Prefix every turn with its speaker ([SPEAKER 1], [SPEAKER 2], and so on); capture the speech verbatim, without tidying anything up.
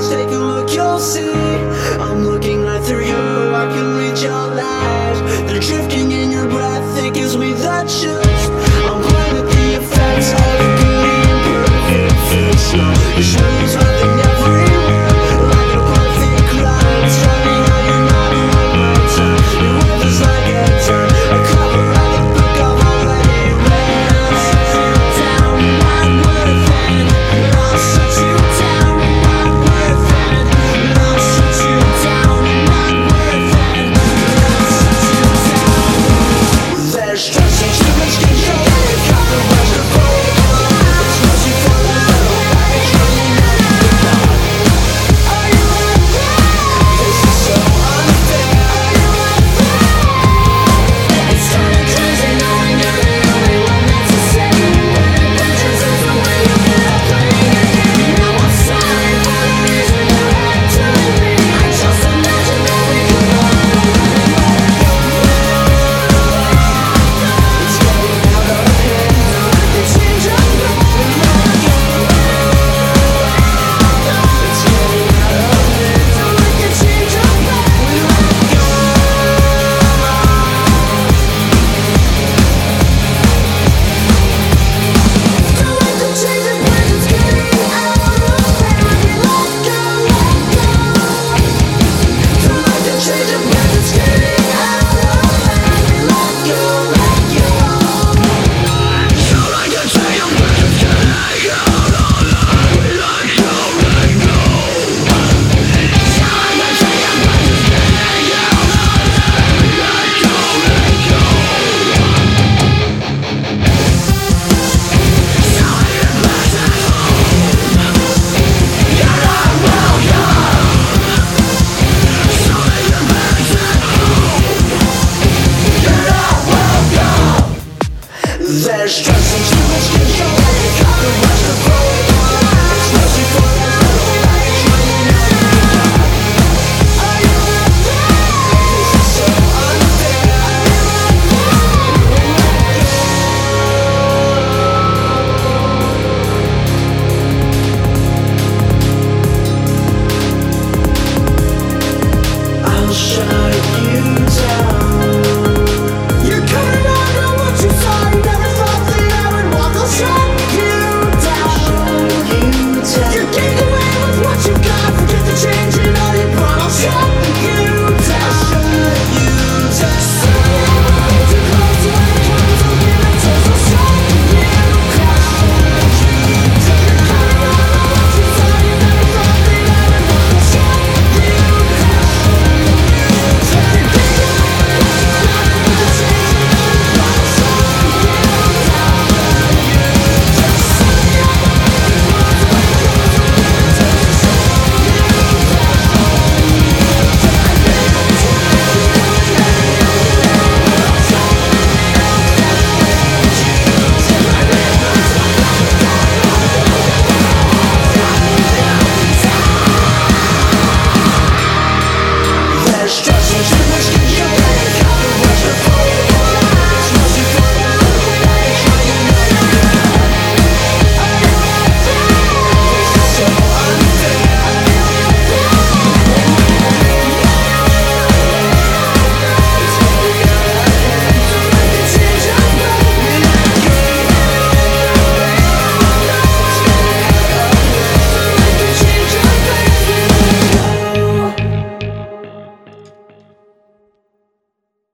[SPEAKER 1] take a look, you'll see I'm looking right through you, I can read your lies. They're drifting in your breath, it gives me the chills. I'm playing with the effects, all the beauty and perfect fits. No, you show there's nothing everywhere, like a perfect crowd. It's funny how you're not on my time. Your worth is like a time, a cover of the book I've already read. I'll shut you down, not worth it. I'll shut you down, not worth it. I'll shut you down, not worth it. I'll shut you down. There's stress and too much control. It's compromised to fall. It's mostly for the little package running out of the car. Are you unfair? This is so unfair. Are you unfair? It's kinda crazy knowing you're the only one that's the same. When it punches is the way you get up playing your game. Now I'm sorry for the reason you had to me. I just imagine that we could run away. It's getting out of hand. Don't let the change of mind. It's getting out of hand. Don't let the change of mind. Don't let the change of mind. It's getting out of hand. Let go, let go. Don't let the change of mind. It's getting out of hand. Let go, let go. Don't let the change of mind. It's getting out of hand. Let go, let go. Don't let the change of mind. It's getting out of hand. Let go, let go. There's stress and too much control. Compromise the